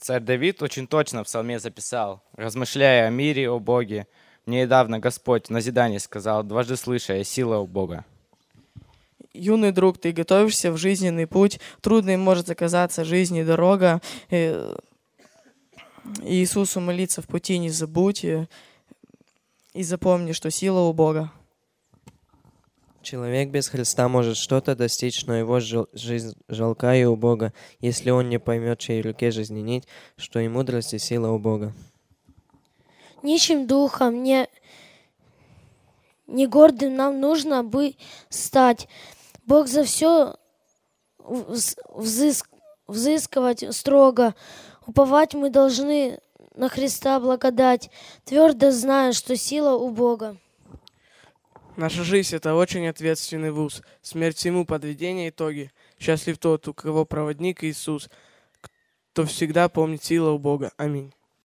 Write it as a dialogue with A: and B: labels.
A: Царь Давид очень точно в псалме записал, размышляя о мире, о Боге. Мне недавно Господь в назидании сказал, дважды слыша, сила у Бога.
B: Юный друг, ты готовишься в жизненный путь. Трудной может оказаться жизнь и дорога. Иисусу молиться в пути не забудь. И запомни, что сила у Бога.
C: Человек без Христа может что-то достичь, но его жизнь жалка и убога, если он не поймет, чьей руке жизни нить, что и мудрость, и сила у Бога.
D: Нищим духом, не гордым нам нужно бы стать. Бог за все взыскивать строго. Уповать мы должны на Христа благодать, твердо зная, что сила у Бога.
E: Наша жизнь — это очень ответственный вуз. Смерть всему, подведение итоги. Счастлив тот, у кого проводник Иисус, кто всегда помнит сила у Бога. Аминь.